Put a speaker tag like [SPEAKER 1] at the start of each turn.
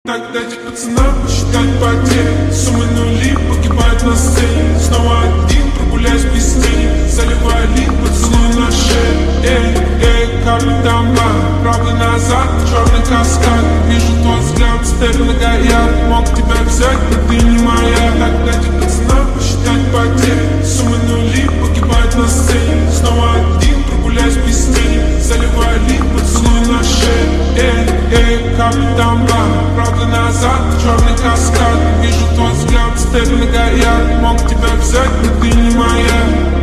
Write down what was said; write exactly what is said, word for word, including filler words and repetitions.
[SPEAKER 1] Так дайте пацанам посчитать потери. Суммы нули погибают на сцене. Снова один, прогуляюсь без тени. Заливаю лик, поцелуй на шею. Эй, эй, капли дамба, правый назад, черный каскад. Вижу твой взгляд, степь многоярд. Мог тебя взять, но ты не моя. Так дайте пацанам посчитать потери. Суммы нули погибают на сцене. Снова один, прогуляюсь без тени. Заливаю лик, поцелуй на шею. Эй, эй, капли дамба, правда назад, черный каскад. Вижу твой взгляд, степь многоярд. Мог тебя взять, но ты не моя.